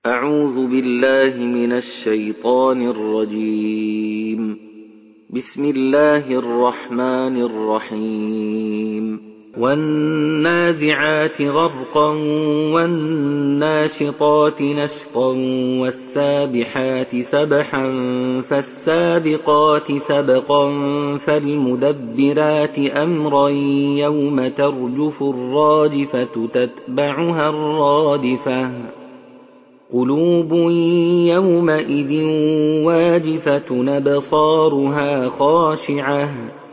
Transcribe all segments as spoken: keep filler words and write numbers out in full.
أعوذ بالله من الشيطان الرجيم. بسم الله الرحمن الرحيم. والنازعات غرقا والناشطات نشطا والسابحات سبحا فالسابقات سبقا فالمدبرات أمرا يوم ترجف الراجفة تتبعها الرادفة قلوب يومئذ واجفة أبصارها خاشعة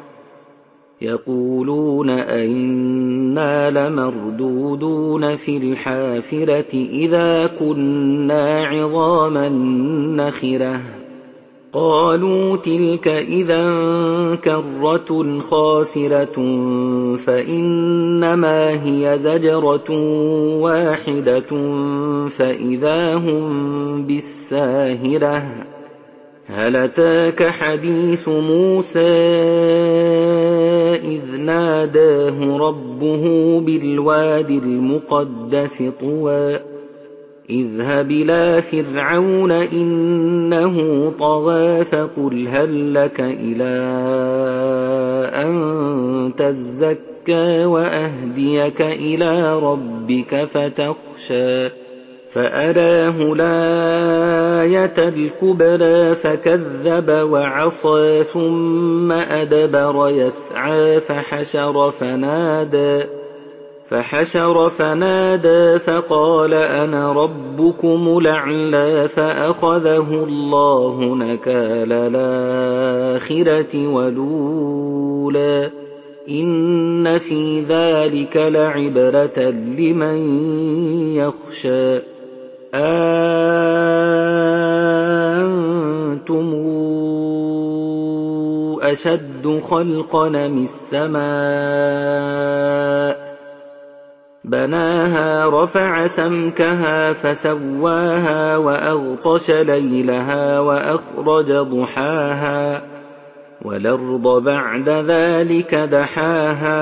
يقولون أئنا لمردودون في الحافرة إذا كنا عظاما نخرة قالوا تلك إذا كرة خاسرة فإنما هي زجرة واحدة فإذا هم بالساهرة هل أتاك حديث موسى إذ ناداه ربه بالواد المقدس طوى اذهب إلى فرعون إنه طغى فقل هل لك إلى أن تزكى وأهديك إلى ربك فتخشى فأراه الآية الكبرى فكذب وعصى ثم أدبر يسعى فحشر فنادى فحشر فنادى فقال أنا ربكم الأعلى فأخذه الله نكال الآخرة والأولى إن في ذلك لعبرة لمن يخشى أأنتم أشد خلقا من السماء بناها رفع سمكها فسواها وأغطش ليلها وأخرج ضحاها والأرض بعد ذلك دحاها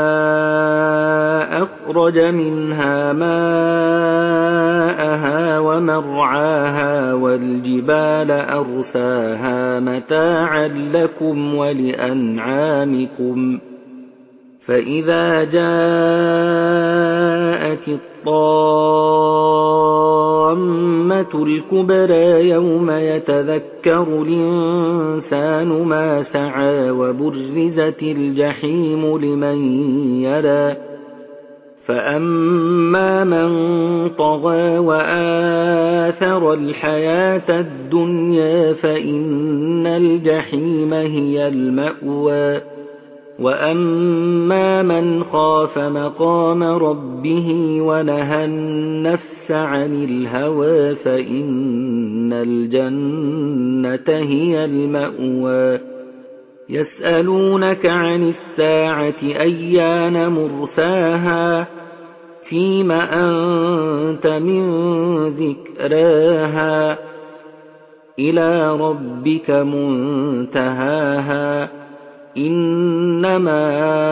أخرج منها ماءها ومرعاها والجبال أرساها متاعا لكم ولأنعامكم فإذا جاءت الطامة الكبرى يوم يتذكر الإنسان ما سعى وبرزت الجحيم لمن يرى فأما من طغى وآثر الحياة الدنيا فإن الجحيم هي المأوى وأما من خاف مقام ربه ونهى النفس عن الهوى فإن الجنة هي المأوى يسألونك عن الساعة أيان مرساها فيم أنت من ذكراها إلى ربك منتهاها إنما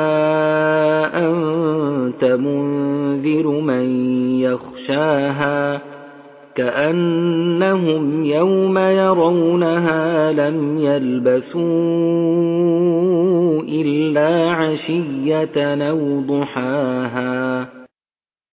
أنت منذر من يخشاها كأنهم يوم يرونها لم يلبثوا إلا عشية أو ضحاها